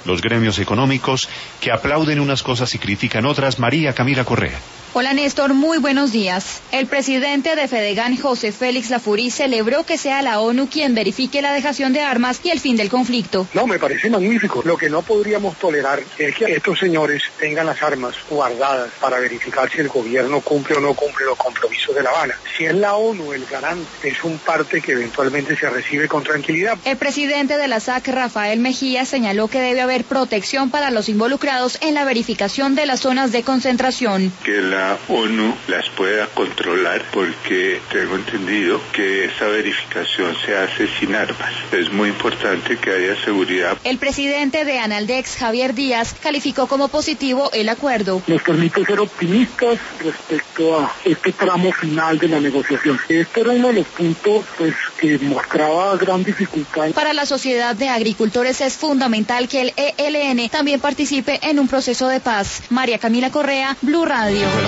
los gremios económicos, que aplauden unas cosas y critican otras. María Camila Correa. Hola Néstor, muy buenos días. El presidente de Fedegan, José Félix Lafouré, celebró que sea la ONU quien verifique la dejación de armas y el fin del conflicto. No, me parece magnífico. Lo que no podríamos tolerar es que estos señores tengan las armas guardadas para verificar si el gobierno cumple o no cumple los compromisos de La Habana. Si es la ONU el garante, es un parte que eventualmente se recibe con tranquilidad. El presidente de la SAC, Rafael Mejía, señaló que debe haber protección para los involucrados en la verificación de las zonas de concentración. Que la ONU las pueda controlar, porque tengo entendido que esa verificación se hace sin armas. Es muy importante que haya seguridad. El presidente de Analdex, Javier Díaz, calificó como positivo el acuerdo. Nos permite ser optimistas respecto a este tramo final de la negociación. Este era uno de los puntos que mostraba gran dificultad. Para la sociedad de agricultores es fundamental que el ELN también participe en un proceso de paz. María Camila Correa, Blue Radio.